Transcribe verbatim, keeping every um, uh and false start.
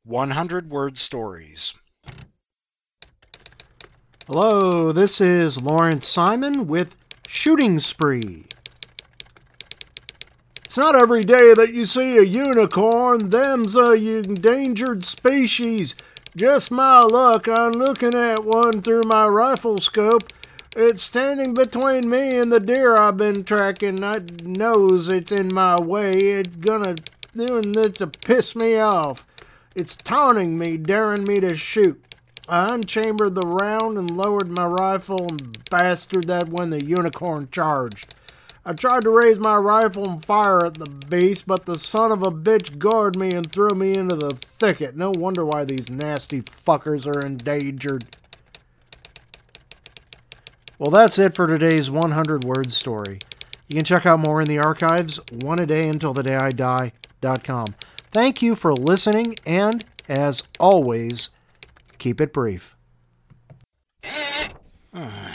one hundred word stories. Hello, this is Lawrence Simon with Shooting Spree. It's not every day that you see a unicorn. Them's a endangered species. Just my luck, I'm looking at one through my rifle scope. It's standing between me and the deer I've been tracking. I knows it's in my way. It's gonna doing this to piss me off. It's taunting me, daring me to shoot. I unchambered the round and lowered my rifle and bastard that when the unicorn charged. I tried to raise my rifle and fire at the beast, but the son of a bitch gored me and threw me into the thicket. No wonder why these nasty fuckers are endangered. Well, that's it for today's one hundred word story. You can check out more in the archives, one a day until the day I die dot com. Thank you for listening, and as always, keep it brief.